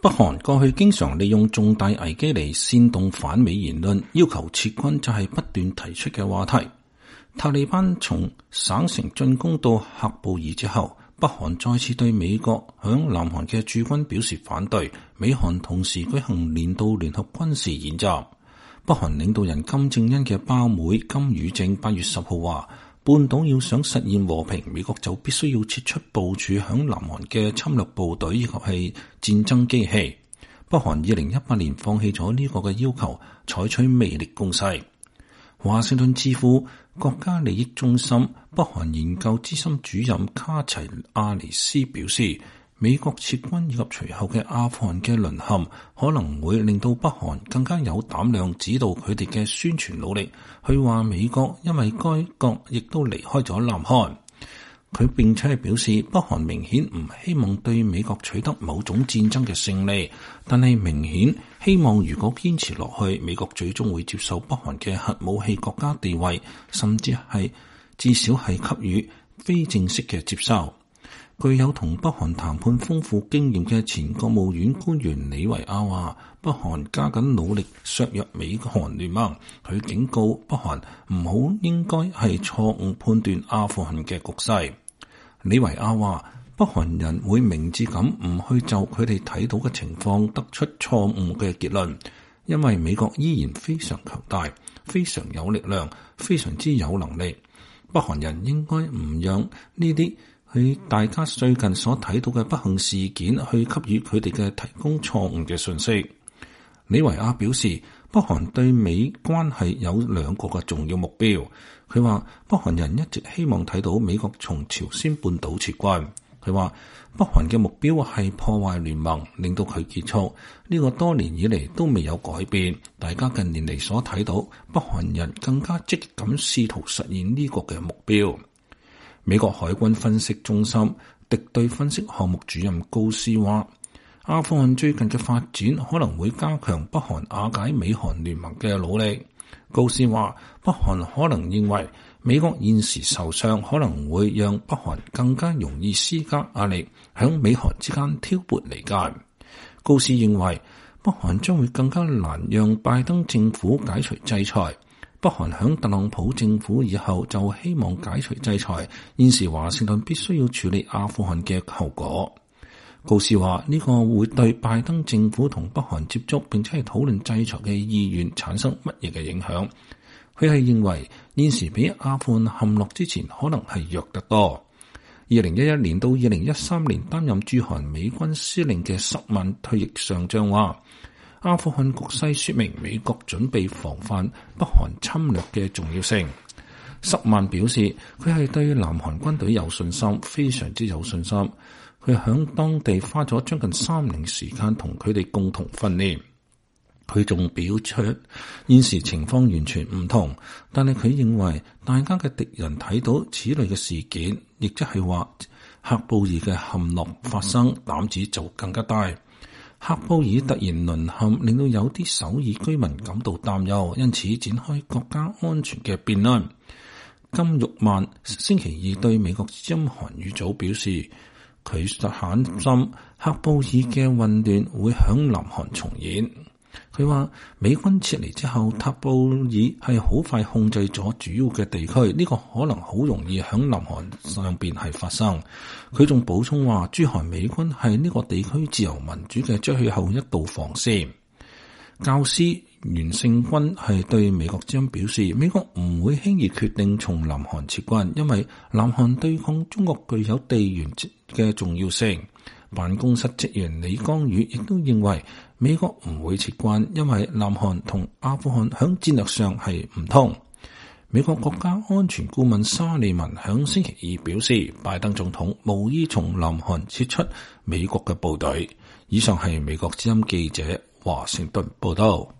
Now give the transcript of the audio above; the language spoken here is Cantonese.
北韓過去經常利用重大危機嚟煽動反美言論，要求撤軍就係不斷提出嘅話題。塔利班從省城進攻到喀布爾之後，北韓再次對美國響南韓嘅駐軍表示反對，美韓同時舉行年度聯合軍事演習。北韓領導人金正恩嘅胞妹金與正8月10號話，半島要想實現和平，美國就必須要撤出部署響南韓嘅侵略部隊以及係戰爭機器。北韓2018年放棄咗呢個嘅要求，採取魅力攻勢。華盛頓智庫國家利益中心北韓研究資深主任卡齊亞尼斯表示，美國撤軍以及隨後嘅阿富汗嘅淪陷，可能會令到北韓更加有膽量指導佢哋嘅宣傳努力，去話美國因為該國亦都離開咗南韓。佢並且係表示，北韓明顯唔希望對美國取得某種戰爭嘅勝利，但係明顯希望如果堅持落去，美國最終會接受北韓嘅核武器國家地位，甚至係至少係給予非正式嘅接受。具有同北韓談判豐富經驗嘅前國務院官員李維亞話，北韓加緊努力削弱美韓聯盟。佢警告北韓唔好應該係錯誤判斷阿富汗嘅局勢。李維亞話，北韓人會明智咁唔去就佢哋睇到嘅情況得出錯誤嘅結論，因為美國依然非常強大，非常有力量，非常之有能力。北韓人應該唔讓呢啲去大家最近所睇到嘅不幸事件去給予佢哋嘅提供錯誤嘅信息。李維亞表示，北韓對美關係有兩個嘅重要目標。佢話北韓人一直希望睇到美國從朝鮮半島撤軍。佢話北韓嘅目標係破壞聯盟，令到佢結束。呢個多年以嚟都未有改變。大家近年嚟所睇到，北韓人更加積極咁試圖實現呢個嘅目標。美國海軍分析中心敵對分析項目主任高斯話，阿富汗最近嘅發展可能會加強北韓瓦解美韓聯盟嘅努力。高斯話，北韓可能認為美國現時受傷，可能會讓北韓更加容易施加壓力，響美韓之間挑撥離間。高斯認為，北韓將會更加難讓拜登政府解除制裁。北韓響特朗普政府以後就希望解除制裁，現時華盛頓必須要處理阿富汗嘅後果。高斯話，呢個會對拜登政府同北韓接觸並且係討論制裁嘅意願產生乜嘢嘅影響。佢係認為現時比阿富汗陷落之前可能係弱得多。2011年到2013年擔任駐韓美軍司令嘅10萬退役上將話，阿富汗局勢說明美國準備防範北韓侵略嘅重要性。10萬表示佢係對南韓軍隊有信心，非常之有信心。佢響當地花咗將近3年時間同佢哋共同訓練。佢仲表出現時情況完全唔同，但係佢認為大家嘅敵人睇到此類嘅事件，亦即係話喀布爾嘅陷落發生，膽子就更加大。喀布爾突然淪陷，令到有啲首爾居民感到擔憂，因此展開國家安全嘅辯論。金玉萬星期二對美國之音韓語組表示，佢實擔心喀布爾嘅混亂會響南韓重演。佢話美軍撤離之後，喀布爾係好快控制咗主要嘅地區，呢個可能好容易響南韓上邊係發生。佢仲補充話，駐韓美軍係呢個地區自由民主嘅最後一道防線。教師袁勝軍係對美國之音表示，美國唔會輕易決定從南韓撤軍，因為南韓對抗中國具有地緣嘅重要性。辦公室職員李光宇亦都認為美國唔會撤軍，因為南韓同阿富汗響戰略上係唔同。美國國家安全顧問沙利文響星期二表示，拜登總統無意從南韓撤出美國嘅部隊。以上係美國之音記者華盛頓報道。